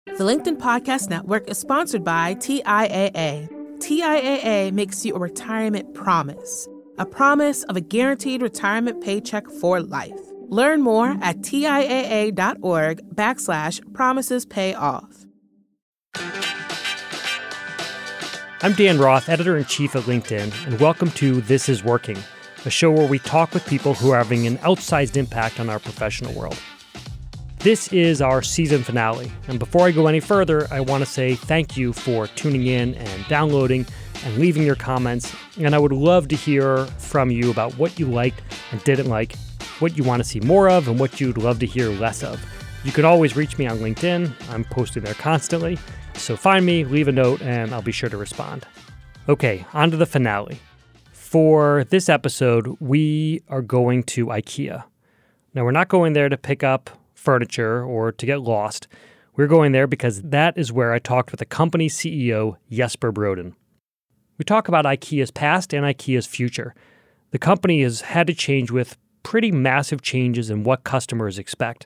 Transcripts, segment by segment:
The LinkedIn Podcast Network is sponsored by TIAA. TIAA makes you a retirement promise, a promise of a guaranteed retirement paycheck for life. Learn more at TIAA.org/promises pay off. I'm Dan Roth, editor-in-chief at LinkedIn, and welcome to This Is Working, a show where we talk with people who are having an outsized impact on our professional world. This is our season finale, and before I go any further, I want to say thank you for tuning in and downloading and leaving your comments, and I would love to hear from you about what you liked and didn't like, what you want to see more of, and what you'd love to hear less of. You can always reach me on LinkedIn. I'm posting there constantly, so find me, leave a note, and I'll be sure to respond. Okay, on to the finale. For this episode, we are going to IKEA. Now, we're not going there to pick up furniture or to get lost. We're going there because that is where I talked with the company's CEO, Jesper Brodin. We talk about IKEA's past and IKEA's future. The company has had to change with pretty massive changes in what customers expect.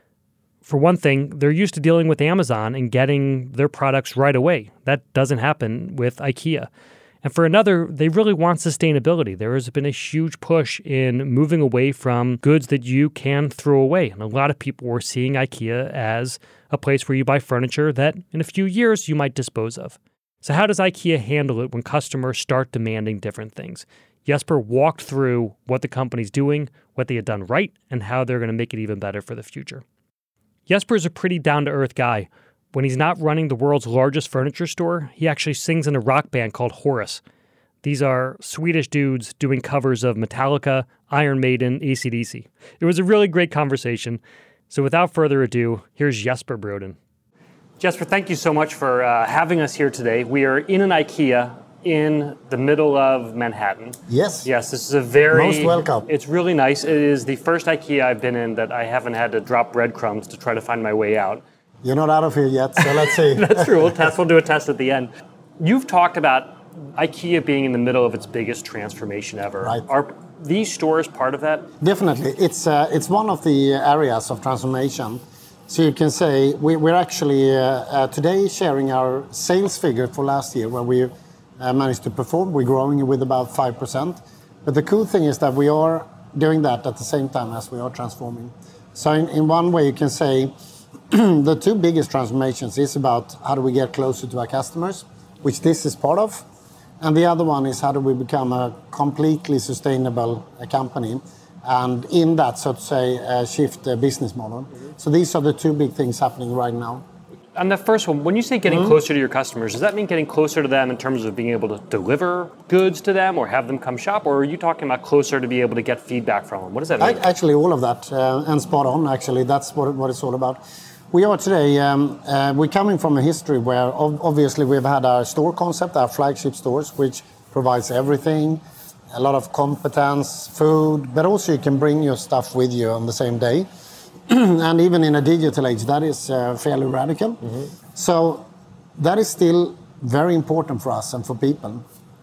For one thing, they're used to dealing with Amazon and getting their products right away. That doesn't happen with IKEA. And for another, they really want sustainability. There has been a huge push in moving away from goods that you can throw away. And a lot of people were seeing IKEA as a place where you buy furniture that in a few years you might dispose of. So how does IKEA handle it when customers start demanding different things? Jesper walked through what the company's doing, what they had done right, and how they're going to make it even better for the future. Jesper is a pretty down-to-earth guy. When he's not running the world's largest furniture store, he actually sings in a rock band called Horus. These are Swedish dudes doing covers of Metallica, Iron Maiden, AC/DC. It was a really great conversation. So without further ado, here's Jesper Brodin. Jesper, thank you so much for having us here today. We are in an IKEA in the middle of Manhattan. Yes. Yes, this is a very... Most welcome. It's really nice. It is the first IKEA I've been in that I haven't had to drop breadcrumbs to try to find my way out. You're not out of here yet, so let's see. That's true. We'll do a test at the end. You've talked about IKEA being in the middle of its biggest transformation ever. Right. Are these stores part of that? Definitely. It's one of the areas of transformation. So you can say we're actually today sharing our sales figure for last year where we managed to perform. We're growing with about 5%. But the cool thing is that we are doing that at the same time as we are transforming. So in one way you can say the two biggest transformations is about how do we get closer to our customers, which this is part of. And the other one is how do we become a completely sustainable company and in that, so to say, shift the business model. Mm-hmm. So these are the two big things happening right now. On the first one, when you say getting closer to your customers, does that mean getting closer to them in terms of being able to deliver goods to them or have them come shop? Or are you talking about closer to be able to get feedback from them? What does that mean? Actually, all of that, and spot on, actually. That's what it's all about. We are today, we're coming from a history where obviously we've had our store concept, our flagship stores, which provides everything, a lot of competence, food, but also you can bring your stuff with you on the same day. And even in a digital age, that is fairly radical. Mm-hmm. So that is still very important for us and for people.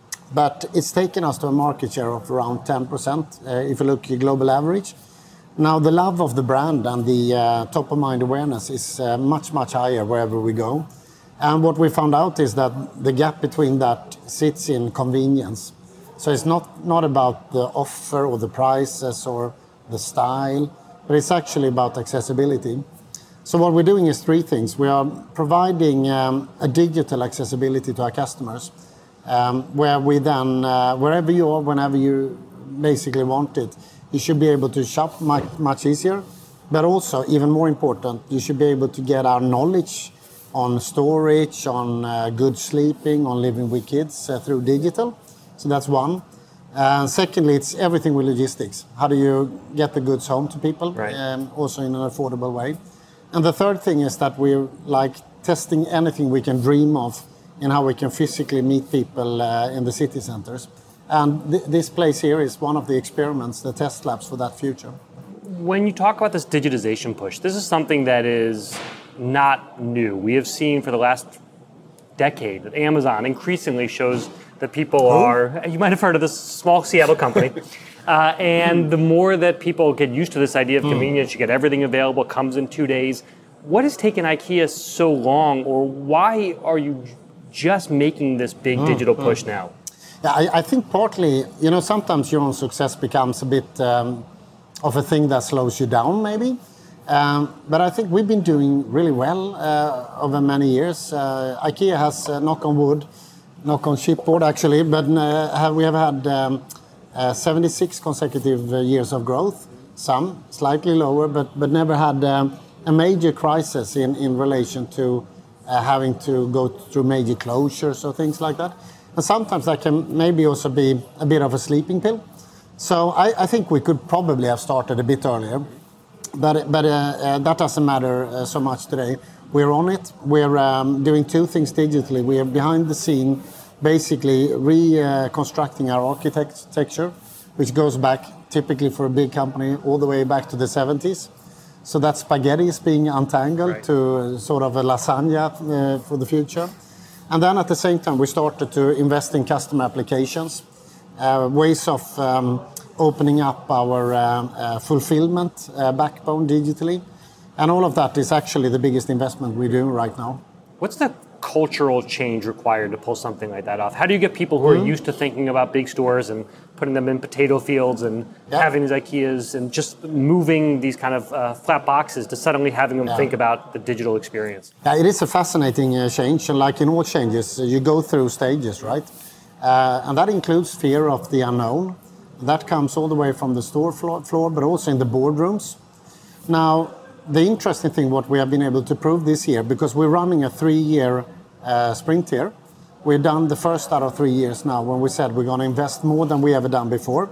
But it's taken us to a market share of around 10%, if you look at global average. Now, the love of the brand and the top-of-mind awareness is much, much higher wherever we go. And what we found out is that the gap between that sits in convenience. So it's not about the offer or the prices or the style, but it's actually about accessibility. So what we're doing is three things. We are providing a digital accessibility to our customers, where we then, wherever you are, whenever you basically want it, you should be able to shop much easier. But also, even more important, you should be able to get our knowledge on storage, on good sleeping, on living with kids through digital. So that's one. Secondly, it's everything with logistics. How do you get the goods home to people, right. Also in an affordable way? And the third thing is that we're like testing anything we can dream of in how we can physically meet people in the city centers. And this place here is one of the experiments, the test labs for that future. When you talk about this digitization push, this is something that is not new. We have seen for the last decade that Amazon increasingly shows that people are, you might have heard of this small Seattle company, and the more that people get used to this idea of convenience, you get everything available, comes in 2 days, What has taken IKEA so long, or why are you just making this big digital push now? Yeah, I think partly, sometimes your own success becomes a bit of a thing that slows you down, maybe. But I think we've been doing really well over many years. IKEA has, knock on wood, knock on chipboard actually, but we have had 76 consecutive years of growth, some slightly lower, but never had a major crisis in relation to having to go through major closures or things like that. And sometimes that can maybe also be a bit of a sleeping pill. So I think we could probably have started a bit earlier, but that doesn't matter so much today. We're on it. We're doing two things digitally. We are behind the scene, basically reconstructing our architecture, which goes back typically for a big company all the way back to the 70s. So that spaghetti is being untangled to sort of a lasagna for the future. And then at the same time, we started to invest in custom applications, ways of opening up our fulfillment backbone digitally. And all of that is actually the biggest investment we're doing right now. What's the cultural change required to pull something like that off? How do you get people who are used to thinking about big stores and putting them in potato fields and having these IKEAs and just moving these kind of flat boxes to suddenly having them think about the digital experience? Yeah, it is a fascinating change, and like in all changes, you go through stages, right? And that includes fear of the unknown. That comes all the way from the store floor, but also in the boardrooms. Now, the interesting thing, what we have been able to prove this year, because we're running a 3-year sprint here, we've done the first out of 3 years now when we said we're going to invest more than we ever done before.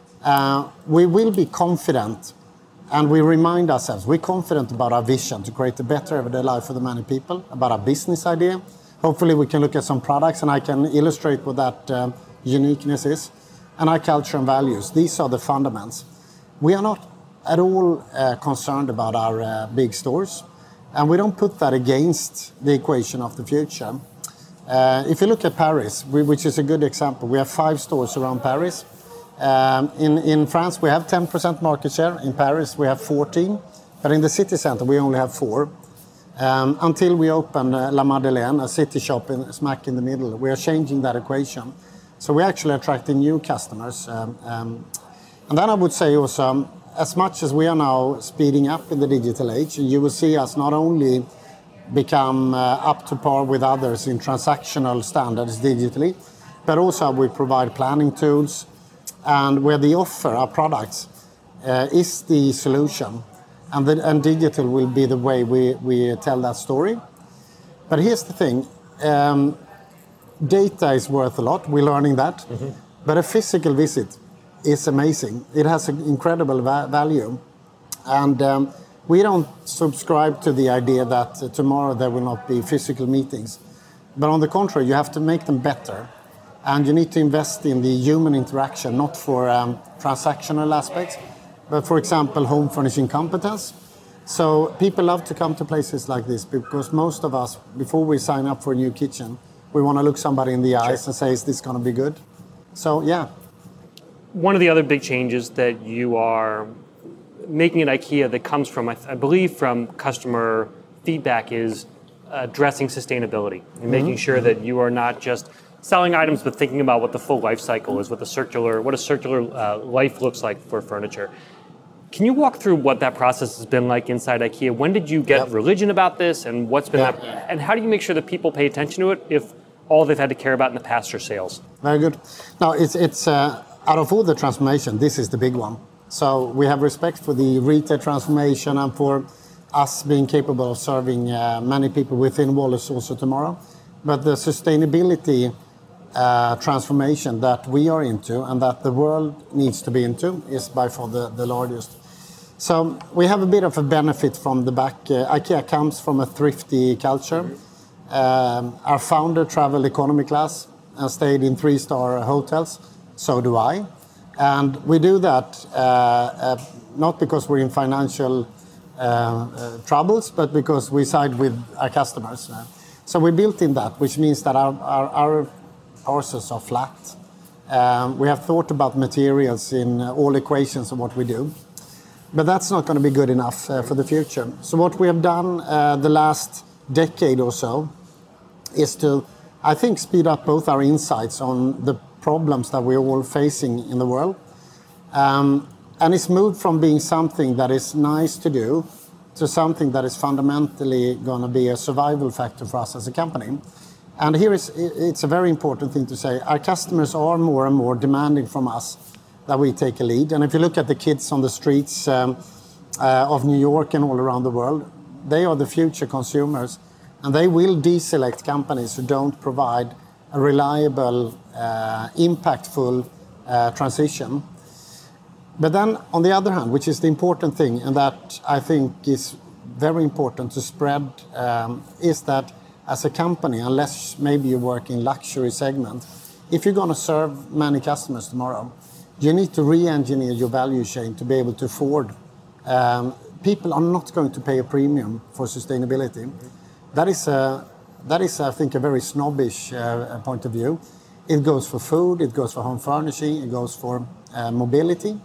We will be confident, and we remind ourselves, we're confident about our vision to create a better everyday life for the many people, about our business idea. Hopefully we can look at some products and I can illustrate what that uniqueness is. And our culture and values, these are the fundamentals. We are not at all concerned about our big stores, and we don't put that against the equation of the future. If you look at Paris, which is a good example, we have 5 stores around Paris. In France, we have 10% market share. In Paris, we have 14. But in the city center, we only have 4. Until we open La Madeleine, a city shop smack in the middle. We are changing that equation. So we're actually attracting new customers. And then I would say also, as much as we are now speeding up in the digital age, you will see us not only become up to par with others in transactional standards digitally, but also we provide planning tools, and where the offer, our products, is the solution, and digital will be the way we tell that story. But here's the thing, data is worth a lot, we're learning that, but a physical visit is amazing. It has an incredible value, and we don't subscribe to the idea that tomorrow there will not be physical meetings. But on the contrary, you have to make them better, and you need to invest in the human interaction, not for transactional aspects, but for example, home furnishing competence. So people love to come to places like this because most of us, before we sign up for a new kitchen, we want to look somebody in the eyes and say, is this going to be good? So, yeah. One of the other big changes that you are making at IKEA that comes from, I believe, from customer feedback is addressing sustainability and making sure that you are not just selling items, but thinking about what the full life cycle is, what a circular life looks like for furniture. Can you walk through what that process has been like inside IKEA? When did you get religion about this, and what's been that, and how do you make sure that people pay attention to it if all they've had to care about in the past are sales? Very good. Now, it's out of all the transformation, this is the big one. So we have respect for the retail transformation and for us being capable of serving many people within Wallace also tomorrow. But the sustainability transformation that we are into and that the world needs to be into is by far the largest. So we have a bit of a benefit from the back. IKEA comes from a thrifty culture. Our founder traveled economy class and stayed in 3-star hotels. So do I. And we do that not because we're in financial troubles, but because we side with our customers. So we built in that, which means that our parcels are flat. We have thought about materials in all equations of what we do. But that's not going to be good enough for the future. So what we have done the last decade or so is to, I think, speed up both our insights on the problems that we're all facing in the world. And it's moved from being something that is nice to do to something that is fundamentally going to be a survival factor for us as a company. And here it's a very important thing to say. Our customers are more and more demanding from us that we take a lead. And if you look at the kids on the streets of New York and all around the world, they are the future consumers. And they will deselect companies who don't provide a reliable, impactful transition. But then, on the other hand, which is the important thing, and that I think is very important to spread, is that as a company, unless maybe you work in luxury segment, if you're going to serve many customers tomorrow, you need to re-engineer your value chain to be able to afford. People are not going to pay a premium for sustainability. That is, I think, a very snobbish point of view. It goes for food, it goes for home furnishing, it goes for mobility.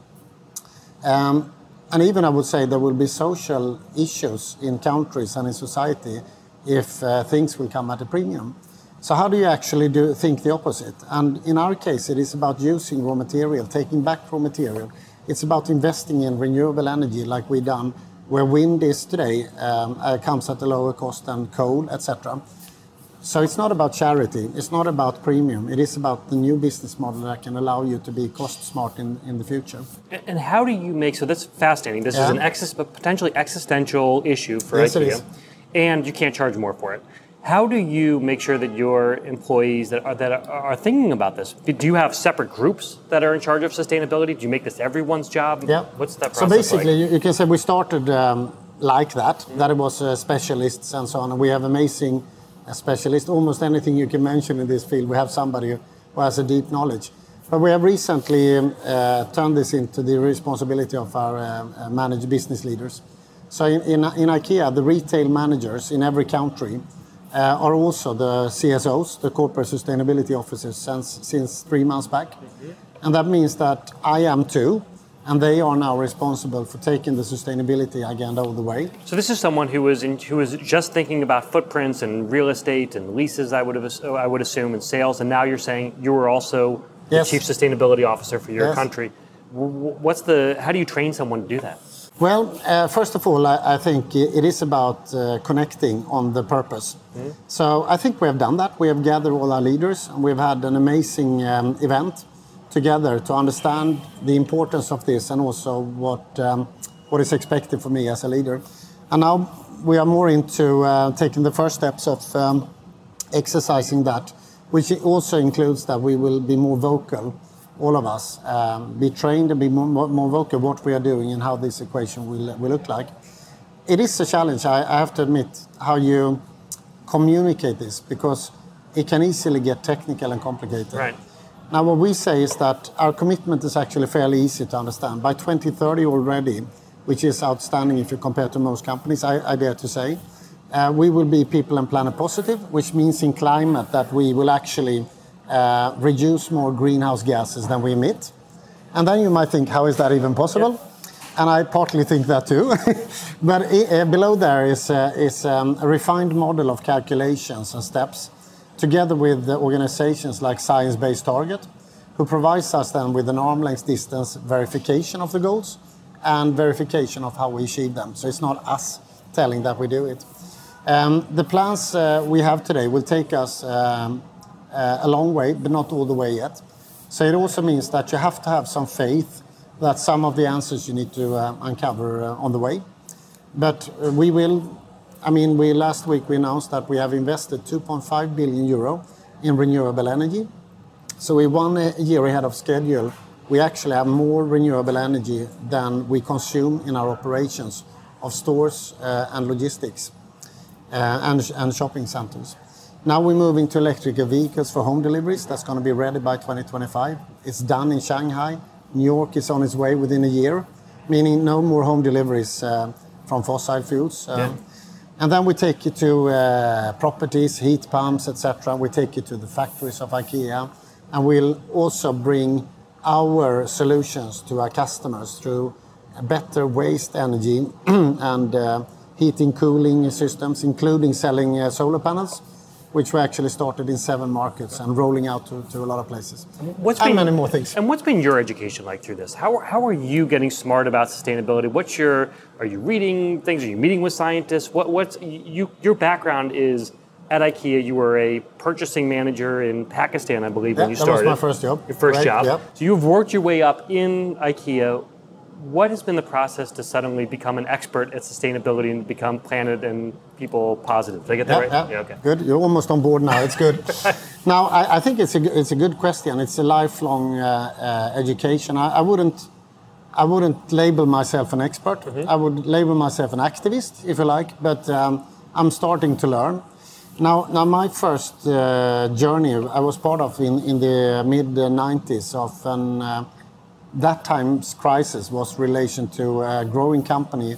And even I would say there will be social issues in countries and in society if things will come at a premium. So how do you actually think the opposite? And in our case, it is about using raw material, taking back raw material. It's about investing in renewable energy like we've done, where wind is today, comes at a lower cost than coal, etc. So it's not about charity, it's not about premium, it is about the new business model that can allow you to be cost smart in the future. And how do you make, so that's fascinating, this is an potentially existential issue for IKEA, and you can't charge more for it. How do you make sure that your employees that are thinking about this, do you have separate groups that are in charge of sustainability? Do you make this everyone's job? Yeah. What's that process like? So basically, like? you can say we started like that it was specialists and so on, and we have amazing specialists. Almost anything you can mention in this field, we have somebody who has a deep knowledge. But we have recently turned this into the responsibility of our managed business leaders. So in IKEA, the retail managers in every country are also the CSOs, the corporate sustainability officers, since 3 months back. Mm-hmm. And that means that I am too, and they are now responsible for taking the sustainability agenda all the way. So this is someone who was just thinking about footprints and real estate and leases, I would assume, and sales, and now you're saying you were also the chief sustainability officer for your country. How do you train someone to do that? Well, first of all, I think it is about connecting on the purpose. Mm-hmm. So I think we have done that. We have gathered all our leaders, and we've had an amazing event together to understand the importance of this and also what is expected for me as a leader. And now we are more into taking the first steps of exercising that, which also includes that we will be more vocal, all of us, be trained and be more vocal what we are doing and how this equation will look like. It is a challenge, I have to admit, how you communicate this, because it can easily get technical and complicated. Right. Now, what we say is that our commitment is actually fairly easy to understand. By 2030 already, which is outstanding if you compare to most companies, I dare to say, we will be people and planet positive, which means in climate that we will actually reduce more greenhouse gases than we emit. And then you might think, how is that even possible? Yeah. And I partly think that too. But below there is a refined model of calculations and steps, together with the organizations like Science Based Target, who provides us then with an arm's length distance verification of the goals and verification of how we achieve them. So it's not us telling that we do it. The plans we have today will take us a long way, but not all the way yet. So it also means that you have to have some faith that some of the answers you need to uncover on the way. But we will. Last week we announced that we have invested 2.5 billion euro in renewable energy. So we're 1 year ahead of schedule. We actually have more renewable energy than we consume in our operations of stores and logistics and shopping centers. Now we're moving to electric vehicles for home deliveries. That's going to be ready by 2025. It's done in Shanghai. New York is on its way within a year, meaning no more home deliveries from fossil fuels. And then we take you to properties, heat pumps, etc. We take you to the factories of IKEA, and we'll also bring our solutions to our customers through better waste energy and heating, cooling systems, including selling solar panels, which we actually started in 7 markets and rolling out to a lot of places. And many more things. And what's been your education like through this? How are you getting smart about sustainability? Are you reading things? Are you meeting with scientists? Your background is at IKEA. You were a purchasing manager in Pakistan, I believe, when you started. That was my first job. Your first job. Yep. So you've worked your way up in IKEA. What has been the process to suddenly become an expert at sustainability and become planet and people positive? Did I get that right? Yeah. Okay. Good. You're almost on board now. It's good. Now, I think it's a good question. It's a lifelong education. I wouldn't label myself an expert. Mm-hmm. I would label myself an activist, if you like. But I'm starting to learn. Now my first journey I was part of in the mid 90s of an. That time's crisis was relation to a growing company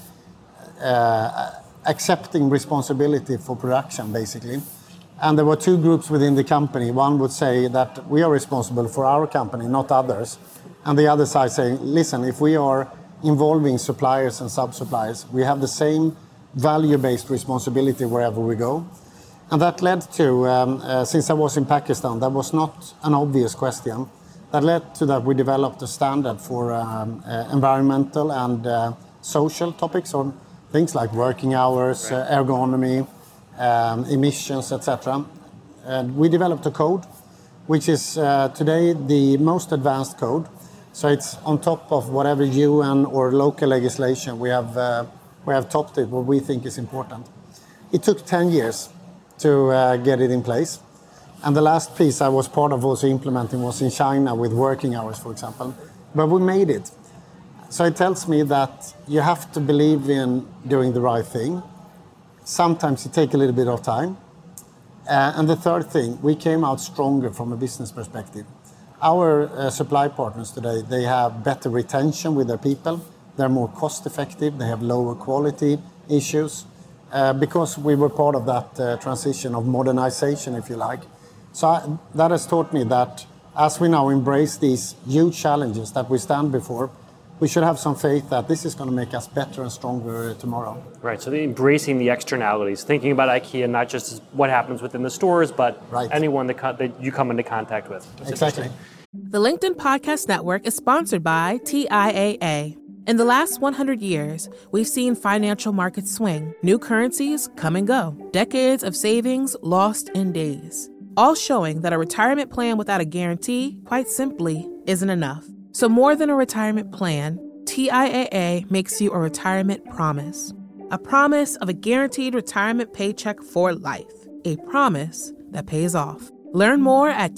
accepting responsibility for production, basically. And there were 2 groups within the company. One would say that we are responsible for our company, not others. And the other side saying, listen, if we are involving suppliers and sub-suppliers, we have the same value-based responsibility wherever we go. And that led to, since I was in Pakistan, that was not an obvious question. That led to that we developed a standard for environmental and social topics, or things like working hours, ergonomy, emissions, etc. We developed a code, which is today the most advanced code. So it's on top of whatever UN or local legislation we have topped it. What we think is important. It took 10 years to get it in place. And the last piece I was part of also implementing was in China with working hours, for example. But we made it. So it tells me that you have to believe in doing the right thing. Sometimes it takes a little bit of time. And the third thing, we came out stronger from a business perspective. Our supply partners today, they have better retention with their people. They're more cost effective. They have lower quality issues because we were part of that transition of modernization, if you like. So that has taught me that as we now embrace these huge challenges that we stand before, we should have some faith that this is going to make us better and stronger tomorrow. Right, so embracing the externalities, thinking about IKEA not just as what happens within the stores, but anyone that you come into contact with. That's exactly. The LinkedIn Podcast Network is sponsored by TIAA. In the last 100 years, we've seen financial markets swing, new currencies come and go, decades of savings lost in days. All showing that a retirement plan without a guarantee, quite simply, isn't enough. So more than a retirement plan, TIAA makes you a retirement promise. A promise of a guaranteed retirement paycheck for life. A promise that pays off. Learn more at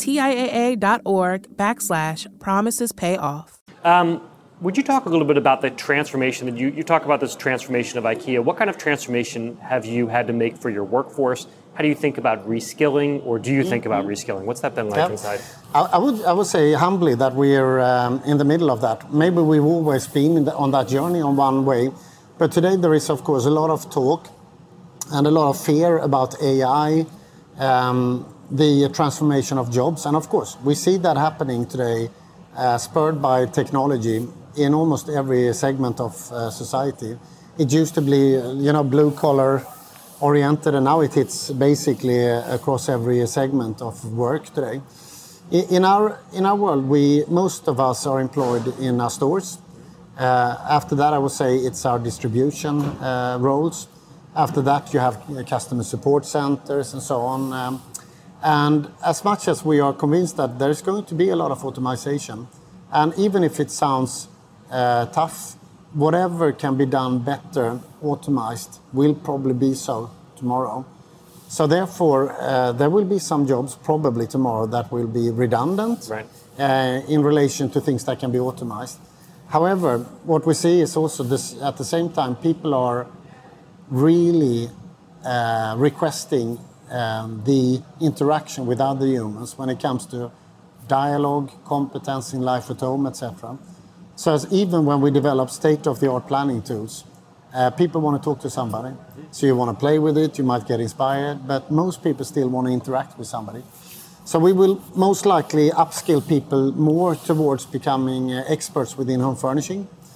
TIAA.org/promisespayoff. Would you talk a little bit about the transformation that you talk about this transformation of IKEA? What kind of transformation have you had to make for your workforce? How do you think about reskilling, or do you think about reskilling? What's that been like inside? I would say humbly that we're in the middle of that. Maybe we've always been on that journey on one way, but today there is, of course, a lot of talk and a lot of fear about AI, the transformation of jobs, and of course we see that happening today, spurred by technology in almost every segment of society. It used to be, blue collar oriented, and now it hits basically across every segment of work today. In our world, most of us are employed in our stores. After that, I would say it's our distribution roles. After that, you have customer support centers and so on. And as much as we are convinced that there's going to be a lot of automation, and even if it sounds tough, whatever can be done better, automized, will probably be so tomorrow. So therefore, there will be some jobs probably tomorrow that will be redundant in relation to things that can be automized. However, what we see is also this, at the same time, people are really requesting the interaction with other humans when it comes to dialogue, competence in life at home, etc. So as even when we develop state-of-the-art planning tools, people want to talk to somebody. So you want to play with it, you might get inspired, but most people still want to interact with somebody. So we will most likely upskill people more towards becoming experts within home furnishing.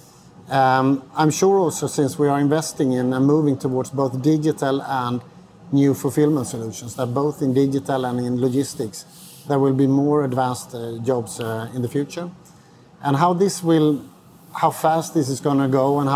I'm sure also, since we are investing in and moving towards both digital and new fulfillment solutions, that both in digital and in logistics, there will be more advanced jobs in the future. And how fast this is going to go and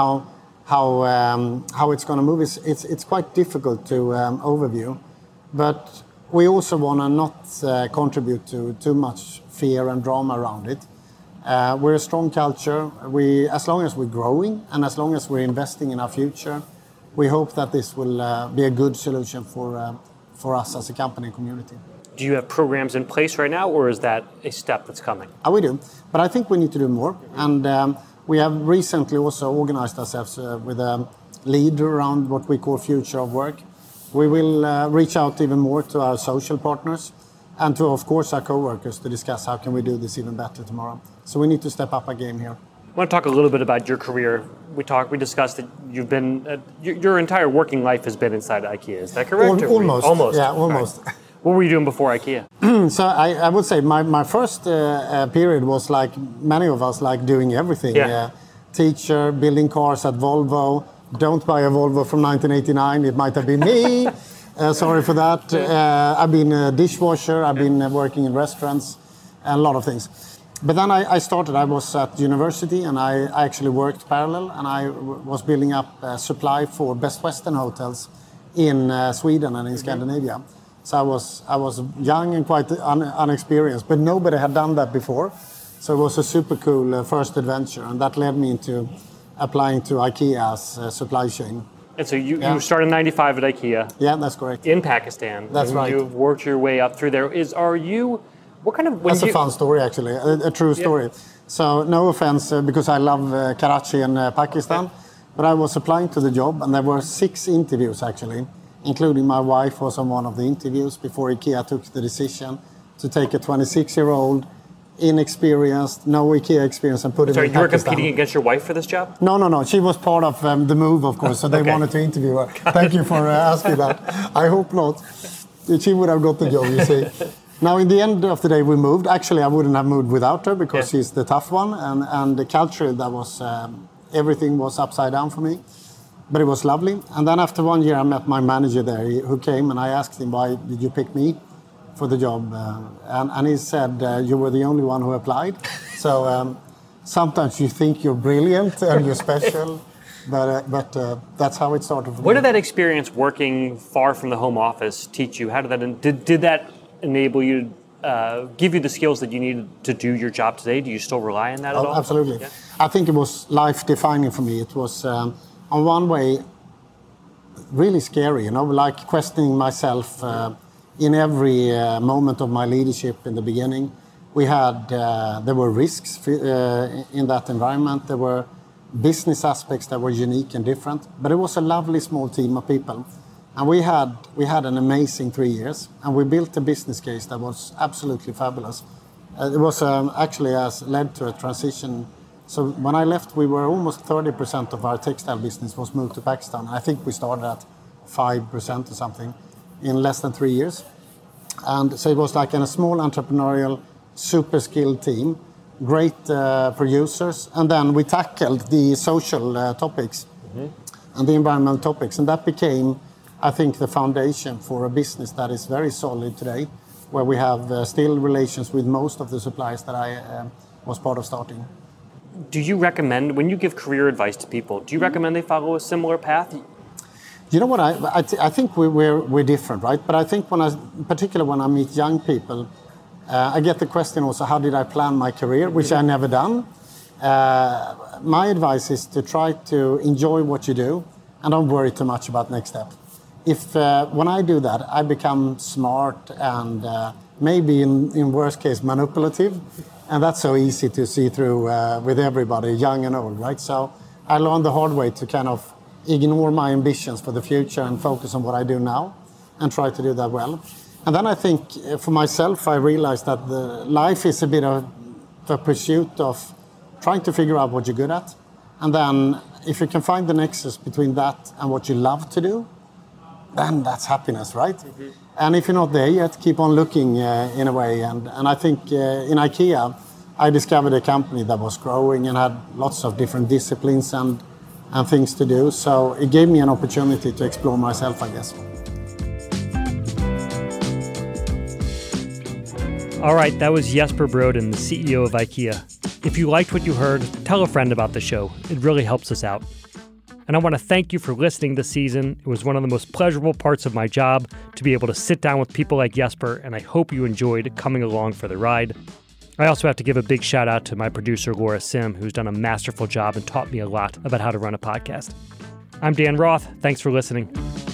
how it's going to move, it's quite difficult to overview. But we also want to not contribute to too much fear and drama around it. We're a strong culture. As long as we're growing and as long as we're investing in our future, we hope that this will be a good solution for us as a company and community. Do you have programs in place right now, or is that a step that's coming? We do, but I think we need to do more. And we have recently also organized ourselves with a lead around what we call Future of Work. We will reach out even more to our social partners and to, of course, our co-workers to discuss how can we do this even better tomorrow. So we need to step up our game here. I want to talk a little bit about your career. We discussed that you've been, your entire working life has been inside IKEA. Is that correct? Almost. Almost. Yeah, almost. Right. What were you doing before IKEA? So I would say my first period was like many of us, like doing everything. Yeah. Teacher, building cars at Volvo. Don't buy a Volvo from 1989. It might have been me. Sorry for that. I've been a dishwasher. I've been working in restaurants and a lot of things. But then I was at university and I actually worked parallel, and I was building up supply for Best Western hotels in Sweden and in Scandinavia. So I was young and quite unexperienced, but nobody had done that before. So it was a super cool first adventure, and that led me into applying to IKEA's supply chain. And so you started in 95 at IKEA. Yeah, that's correct. In Pakistan. That's right. You've worked your way up through there. That's a fun story, actually, a true story. Yeah. So no offense, because I love Karachi and Pakistan, but I was applying to the job, and there were 6 interviews, actually, including my wife was on one of the interviews before IKEA took the decision to take a 26-year-old, inexperienced, no IKEA experience, and put him in Pakistan. You were competing against your wife for this job? No. She was part of the move, of course, so they wanted to interview her. Thank you for asking that. I hope not. She would have got the job, you see. Now, in the end of the day, we moved. Actually, I wouldn't have moved without her because she's the tough one, and the culture that was, everything was upside down for me. But it was lovely. And then after 1 year, I met my manager there who came, and I asked him, why did you pick me for the job? And he said, you were the only one who applied. So sometimes you think you're brilliant and you're special, but that's how it started. What did that experience working far from the home office teach you? How did that did that enable you, give you the skills that you needed to do your job today? Do you still rely on that at all? Absolutely. Yeah. I think it was life-defining for me. It was, on one way, really scary, like questioning myself in every moment of my leadership in the beginning. There were risks in that environment. There were business aspects that were unique and different, but it was a lovely small team of people. And we had an amazing 3 years, and we built a business case that was absolutely fabulous. It was actually led to a transition. So when I left, we were almost 30% of our textile business was moved to Pakistan. I think we started at 5% or something in less than 3 years. And so it was like in a small entrepreneurial, super skilled team, great producers, and then we tackled the social topics and the environmental topics, and that became, I think, the foundation for a business that is very solid today, where we have still relations with most of the suppliers that I was part of starting. Do you recommend, when you give career advice to people, do you recommend they follow a similar path? You know what, I think we're different, right? But I think particularly when I meet young people, I get the question also, how did I plan my career, which I never done. My advice is to try to enjoy what you do and don't worry too much about next step. When I do that, I become smart and maybe in worst case manipulative, and that's so easy to see through with everybody, young and old, right? So I learned the hard way to kind of ignore my ambitions for the future and focus on what I do now and try to do that well. And then I think for myself, I realized that life is a bit of a pursuit of trying to figure out what you're good at. And then if you can find the nexus between that and what you love to do, then that's happiness, right? And if you're not there yet, keep on looking in a way. And I think in IKEA, I discovered a company that was growing and had lots of different disciplines and things to do. So it gave me an opportunity to explore myself, I guess. All right, that was Jesper Brodin, the CEO of IKEA. If you liked what you heard, tell a friend about the show. It really helps us out. And I want to thank you for listening this season. It was one of the most pleasurable parts of my job to be able to sit down with people like Jesper, and I hope you enjoyed coming along for the ride. I also have to give a big shout out to my producer, Laura Sim, who's done a masterful job and taught me a lot about how to run a podcast. I'm Dan Roth. Thanks for listening.